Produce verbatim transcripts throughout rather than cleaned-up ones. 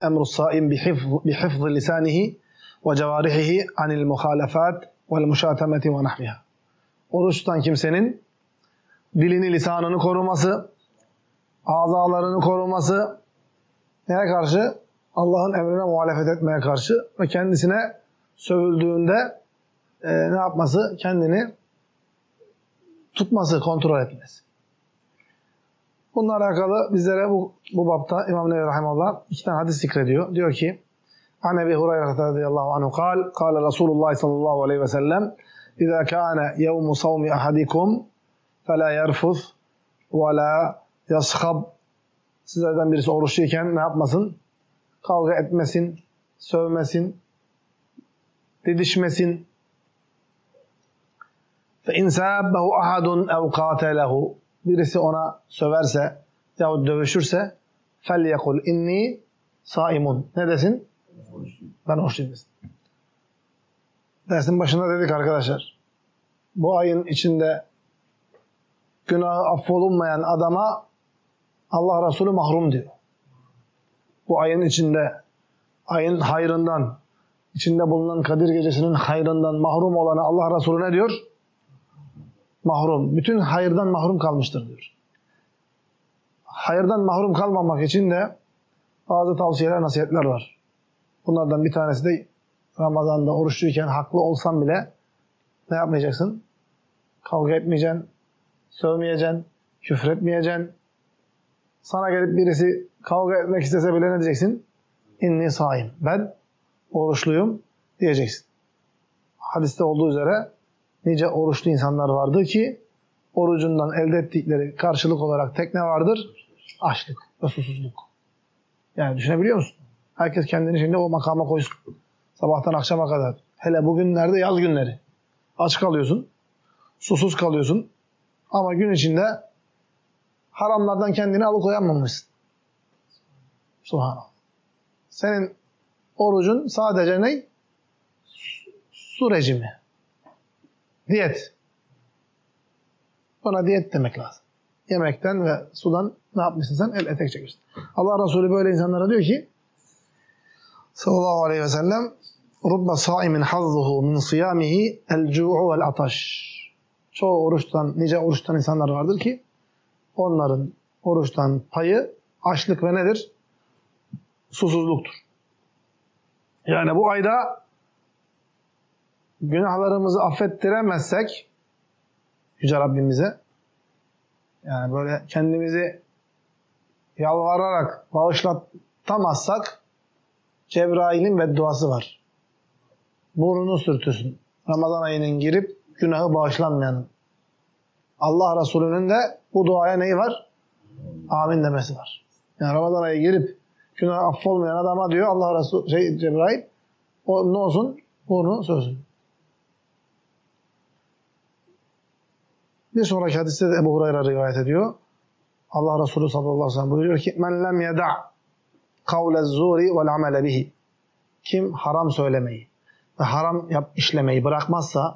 emru saim bihifz lisanihi ve cevarihihi anil muhalefat vel muşatemeti ve nahviha. Oruç tutan kimsenin dilini, lisanını koruması, azalarını koruması, neye karşı? Allah'ın emrine muhalefet etmeye karşı ve kendisine sövüldüğünde e, ne yapması? Kendini tutması, kontrol etmesi. Bununla alakalı bizlere bu, bu bapta İmam Nevevi Rahimahullah iki tane hadis zikrediyor. Diyor ki, An Ebi Hureyre radıyallahu anhu kal, kâle Resulullah sallallahu aleyhi ve sellem, İzâ kâne yevmu savmi ahadikum, felâ yerfuz ve lâ yashab. Sizlerden birisi oruçluyken ne yapmasın? Kavga etmesin, sövmesin, didişmesin. فَاِنْ سَابَّهُ اَحَدٌ اَوْ قَاتَلَهُ. Birisi ona söverse yahut dövüşürse فَلْيَقُلْ اِنِّي saimun. Ne desin? Ben oruçluyum desin. Dersin başında dedik arkadaşlar. Bu ayın içinde günahı affolunmayan adama Allah Resulü mahrum diyor. Bu ayın içinde, ayın hayrından, içinde bulunan Kadir Gecesi'nin hayrından mahrum olana Allah Resulü ne diyor? Mahrum. Bütün hayırdan mahrum kalmıştır diyor. Hayırdan mahrum kalmamak için de bazı tavsiyeler, nasihatler var. Bunlardan bir tanesi de Ramazan'da oruçluyken haklı olsan bile ne yapmayacaksın? Kavga etmeyeceksin, sövmeyeceksin, küfür etmeyeceksin. Sana gelip birisi kavga etmek istese bile ne diyeceksin? İnni saim. Ben oruçluyum diyeceksin. Hadiste olduğu üzere nice oruçlu insanlar vardır ki orucundan elde ettikleri karşılık olarak tek ne vardır? Açlık ve susuzluk. Yani düşünebiliyor musun? Herkes kendini şimdi o makama koysun. Sabahtan akşama kadar. Hele bugünlerde yaz günleri. Aç kalıyorsun. Susuz kalıyorsun. Ama gün içinde haramlardan kendini alıkoyamamışsın. Subhanallah. Senin orucun sadece ne? Su rejimi. Diyet. Buna diyet demek lazım. Yemekten ve sudan ne yapmışsın sen? El etek çekmişsin. Allah Resulü böyle insanlara diyor ki sallallahu aleyhi ve sellem rubba saimin hazzuhu min siyamihi el-cu'u vel-ataş. Çoğu oruçtan, nice oruçtan insanlar vardır ki onların oruçtan payı açlık ve nedir? Susuzluktur. Yani bu ayda günahlarımızı affettiremezsek Yüce Rabbimize, yani böyle kendimizi yalvararak bağışlatamazsak Cebrail'in bedduası var. Burnunu sürtüsün. Ramazan ayının girip günahı bağışlanmayanın. Allah Resulü'nün de bu duaya neyi var? Amin demesi var. Yani Ramazan ayı girip günahı affolmayan adama diyor Allah Resulü, şey, Cebrail, o ne olsun? Burnu sürtüsün. Bir sonraki hadiste de Ebu Hureyre rivayet ediyor. Allah Resulü sallallahu aleyhi ve sellem buyuruyor ki men lem yeda' kavlez zuri vel amele bihi. Kim haram söylemeyi ve haram yap işlemeyi bırakmazsa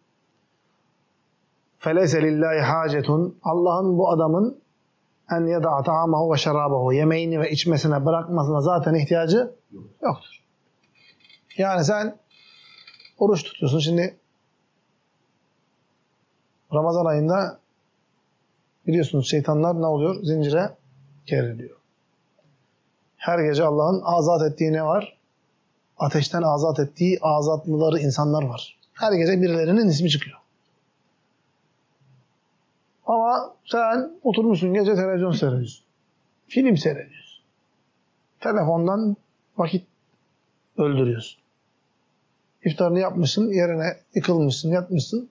feleyse lillahi hacetun. Allah'ın bu adamın en yeda' ta'amahu ve şerabahu. Yemeğini ve içmesine bırakmasına zaten ihtiyacı yoktur. Yani sen oruç tutuyorsun. Şimdi Ramazan ayında biliyorsunuz şeytanlar ne oluyor? Zincire geriliyor. Her gece Allah'ın azat ettiği ne var? Ateşten azat ettiği azatlıları insanlar var. Her gece birilerinin ismi çıkıyor. Ama sen oturmuşsun gece televizyon seyrediyorsun. Film seyrediyorsun. Telefondan vakit öldürüyorsun. İftarını yapmışsın, yerine yıkılmışsın, yatmışsın.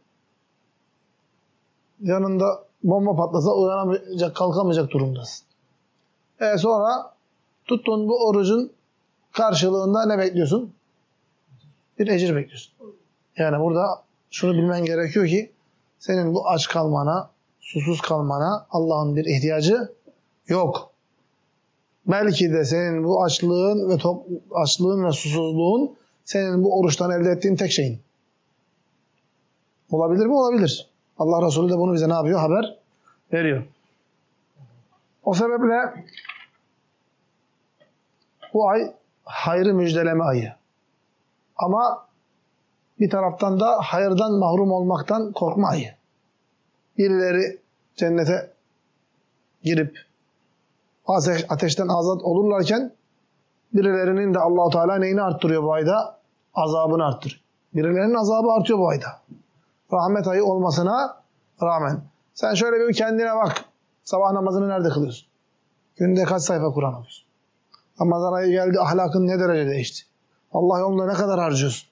Yanında bomba patlasa uyanamayacak, kalkamayacak durumdasın. E sonra tuttun bu orucun karşılığında ne bekliyorsun? Bir ecir bekliyorsun. Yani burada şunu bilmen gerekiyor ki senin bu aç kalmana, susuz kalmana Allah'ın bir ihtiyacı yok. Belki de senin bu açlığın ve top, açlığın ve susuzluğun senin bu oruçtan elde ettiğin tek şeyin. Olabilir mi? Olabilir. Allah Resulü de bunu bize ne yapıyor? Haber veriyor. O sebeple bu ay hayrı müjdeleme ayı. Ama bir taraftan da hayırdan mahrum olmaktan korkma ayı. Birileri cennete girip ateş, ateşten azat olurlarken birilerinin de Allah-u Teala neyini arttırıyor bu ayda? Azabını arttırıyor. Birilerinin azabı artıyor bu ayda. Rahmet ayı olmasına rağmen. Sen şöyle bir kendine bak. Sabah namazını nerede kılıyorsun? Günde kaç sayfa Kur'an okuyorsun? Ramazan ayı geldi, ahlakın ne derece değişti? Allah yolunda ne kadar harcıyorsun?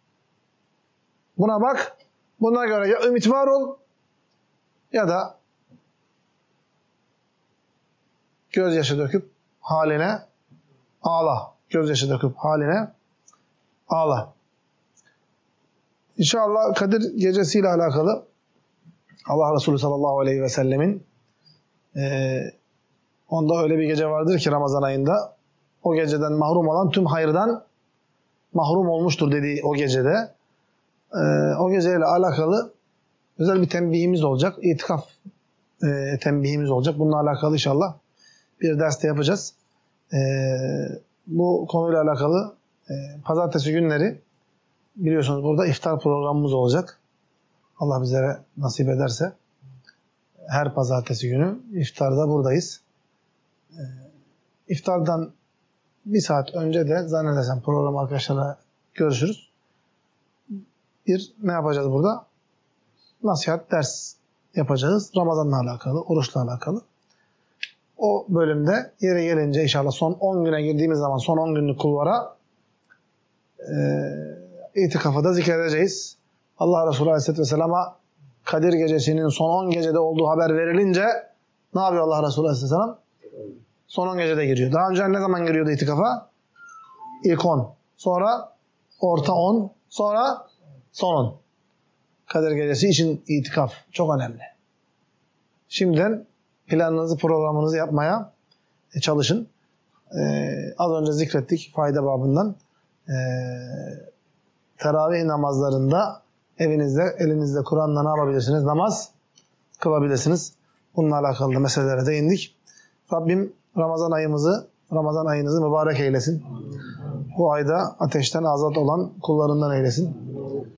Buna bak. Buna göre ya ümit var ol ya da gözyaşı döküp haline ağla. Gözyaşı döküp haline ağla. İnşallah Kadir gecesiyle alakalı Allah Resulü sallallahu aleyhi ve sellemin e, onda öyle bir gece vardır ki Ramazan ayında o geceden mahrum olan tüm hayırdan mahrum olmuştur dediği o gecede. E, o geceyle alakalı özel bir tembihimiz olacak. İtikaf e, tembihimiz olacak. Bununla alakalı inşallah bir derste yapacağız. E, bu konuyla alakalı e, pazartesi günleri biliyorsunuz burada iftar programımız olacak. Allah bizlere nasip ederse her pazartesi günü iftarda buradayız. E, iftardan bir saat önce de zannedersem program arkadaşlarla görüşürüz. Bir ne yapacağız burada? Nasihat, ders yapacağız. Ramazan'la alakalı, oruçla alakalı. O bölümde yere gelince inşallah son on güne girdiğimiz zaman son on günlük kulvara e, itikafı da zikredeceğiz. Allah Resulü Aleyhisselatü Vesselam'a Kadir Gecesi'nin son on gecede olduğu haber verilince ne yapıyor Allah Resulü Aleyhisselam? Son on gecede giriyor. Daha önce ne zaman giriyordu itikafa? İlk on. Sonra orta on. Sonra son on. Kadir Gecesi için itikaf çok önemli. Şimdiden planınızı, programınızı yapmaya çalışın. Ee, az önce zikrettik fayda babından. Ee, teravih namazlarında evinizde, elinizde Kur'an'la ne yapabilirsiniz? Namaz kılabilirsiniz. Bununla alakalı da meselelere değindik. Rabbim Ramazan ayımızı, Ramazan ayınızı mübarek eylesin. Bu ayda ateşten azat olan kullarından eylesin.